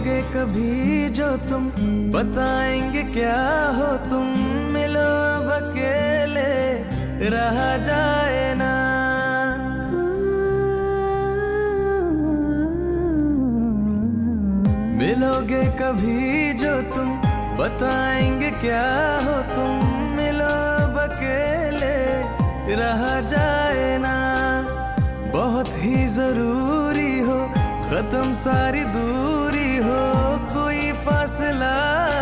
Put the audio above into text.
मिलोगे कभी जो तुम, बताएंगे क्या हो तुम। मिलो अब अकेले रहा जाए ना। मिलोगे कभी जो तुम, बताएंगे क्या हो तुम। मिलो अब अकेले रहा जाए ना। बहुत ही जरूरी हो, खत्म सारी दूरी हो, कोई फासला